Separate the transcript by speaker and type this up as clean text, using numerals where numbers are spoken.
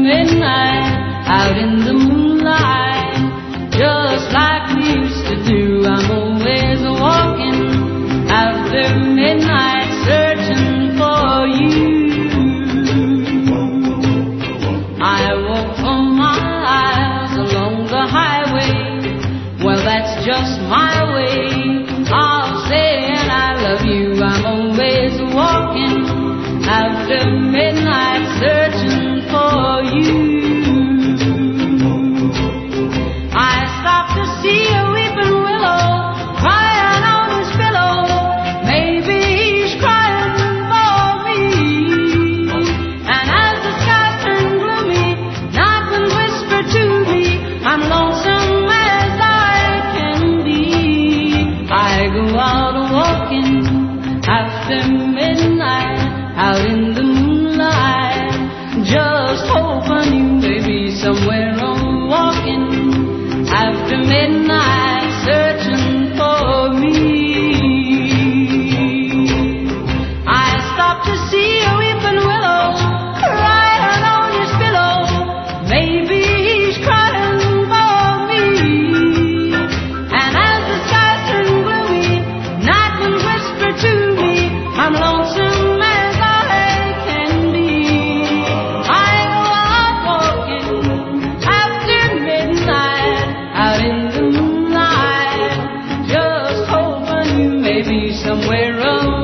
Speaker 1: midnight, out in the moonlight, just like we used to do. I'm always walking after midnight, searching for you. I walk for miles along the highway, well that's just my way of saying I love you. I'm always walking after midnight, searching for you. I stop to see a weeping willow crying on his pillow. Maybe he's crying for me. And as the skies turn gloomy, night winds whisper to me, I'm lonesome as I can be. I go out walking after midnight, out in the moonlight, just hoping you may be somewhere. I'm walking after midnight, searching for me. I stop to see a weeping willow crying on his pillow. Maybe he's crying for me. And as the skies turn gloomy, night winds whisper to me, I'm lonesome as I can be. I go out walking after midnight, out in the moonlight, just hoping you may be somewhere around.